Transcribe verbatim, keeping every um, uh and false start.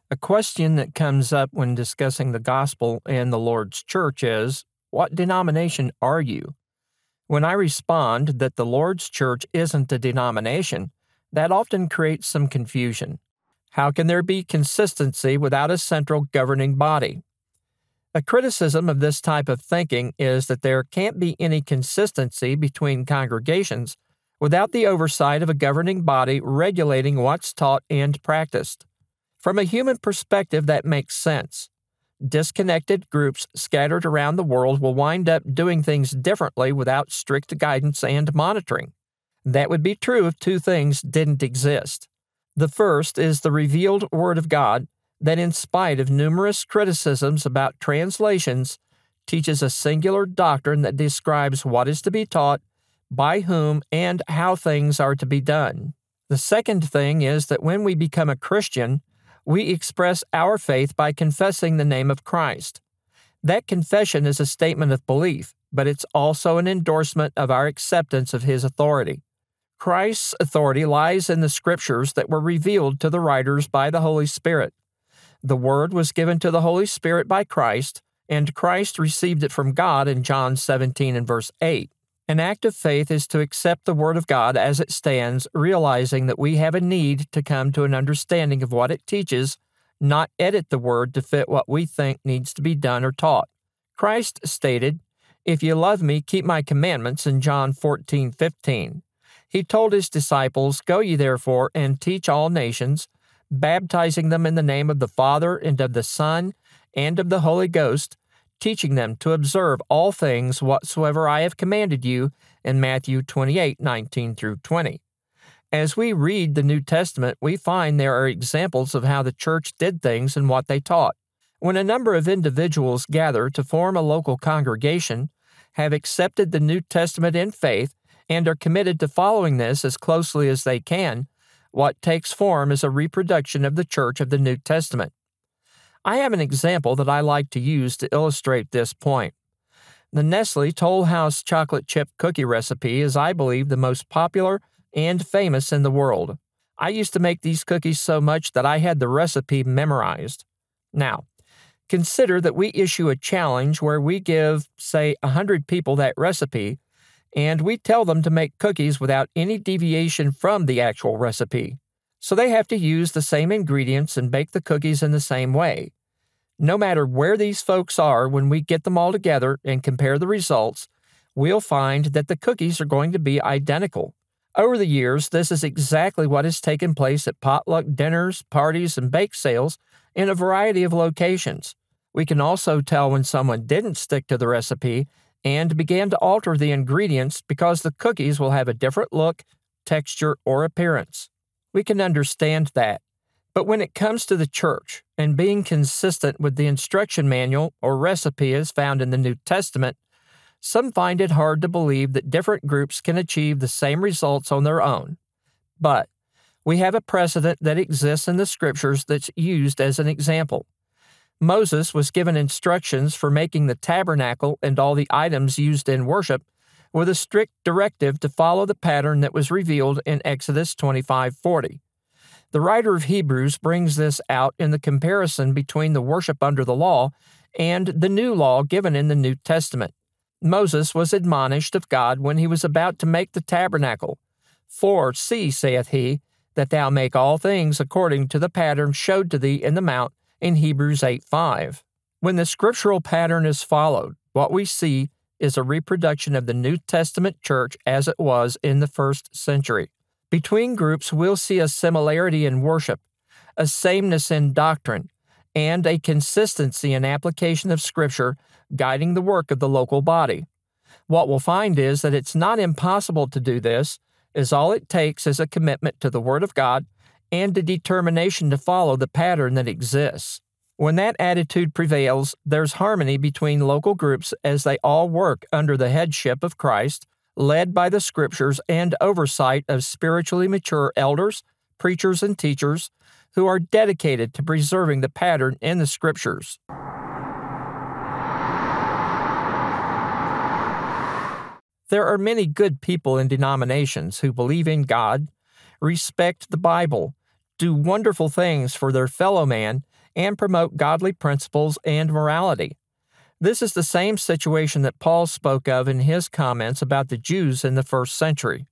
A question that comes up when discussing the gospel and the Lord's church is, what denomination are you? When I respond that the Lord's church isn't a denomination, that often creates some confusion. How can there be consistency without a central governing body? A criticism of this type of thinking is that there can't be any consistency between congregations without the oversight of a governing body regulating what's taught and practiced. From a human perspective, that makes sense. Disconnected groups scattered around the world will wind up doing things differently without strict guidance and monitoring. That would be true if two things didn't exist. The first is the revealed Word of God that, in spite of numerous criticisms about translations, teaches a singular doctrine that describes what is to be taught, by whom, and how things are to be done. The second thing is that when we become a Christian, we express our faith by confessing the name of Christ. That confession is a statement of belief, but it's also an endorsement of our acceptance of His authority. Christ's authority lies in the Scriptures that were revealed to the writers by the Holy Spirit. The Word was given to the Holy Spirit by Christ, and Christ received it from God in John seventeen and verse eight. An act of faith is to accept the Word of God as it stands, realizing that we have a need to come to an understanding of what it teaches, not edit the Word to fit what we think needs to be done or taught. Christ stated, "If you love me, keep my commandments," in John fourteen fifteen. He told His disciples, "Go ye therefore and teach all nations, baptizing them in the name of the Father and of the Son and of the Holy Ghost, teaching them to observe all things whatsoever I have commanded you," in Matthew twenty-eight nineteen through twenty. As we read the New Testament, we find there are examples of how the church did things and what they taught. When a number of individuals gather to form a local congregation, have accepted the New Testament in faith, and are committed to following this as closely as they can, what takes form is a reproduction of the church of the New Testament. I have an example that I like to use to illustrate this point. The Nestle Toll House chocolate chip cookie recipe is, I believe, the most popular and famous in the world. I used to make these cookies so much that I had the recipe memorized. Now, consider that we issue a challenge where we give, say, one hundred people that recipe, and we tell them to make cookies without any deviation from the actual recipe. So they have to use the same ingredients and bake the cookies in the same way. No matter where these folks are, when we get them all together and compare the results, we'll find that the cookies are going to be identical. Over the years, this is exactly what has taken place at potluck dinners, parties, and bake sales in a variety of locations. We can also tell when someone didn't stick to the recipe and began to alter the ingredients because the cookies will have a different look, texture, or appearance. We can understand that. But when it comes to the church and being consistent with the instruction manual or recipe as found in the New Testament, some find it hard to believe that different groups can achieve the same results on their own. But we have a precedent that exists in the Scriptures that's used as an example. Moses was given instructions for making the tabernacle and all the items used in worship with a strict directive to follow the pattern that was revealed in Exodus twenty-five forty. The writer of Hebrews brings this out in the comparison between the worship under the law and the new law given in the New Testament. Moses was admonished of God when he was about to make the tabernacle. "For, see, saith he, that thou make all things according to the pattern showed to thee in the mount," in Hebrews eight five. When the scriptural pattern is followed, what we see is a reproduction of the New Testament church as it was in the first century. Between groups, we'll see a similarity in worship, a sameness in doctrine, and a consistency in application of Scripture guiding the work of the local body. What we'll find is that it's not impossible to do this, as all it takes is a commitment to the Word of God and a determination to follow the pattern that exists. When that attitude prevails, there's harmony between local groups as they all work under the headship of Christ, led by the Scriptures and oversight of spiritually mature elders, preachers, and teachers who are dedicated to preserving the pattern in the Scriptures. There are many good people in denominations who believe in God, respect the Bible, do wonderful things for their fellow man, and promote godly principles and morality. This is the same situation that Paul spoke of in his comments about the Jews in the first century.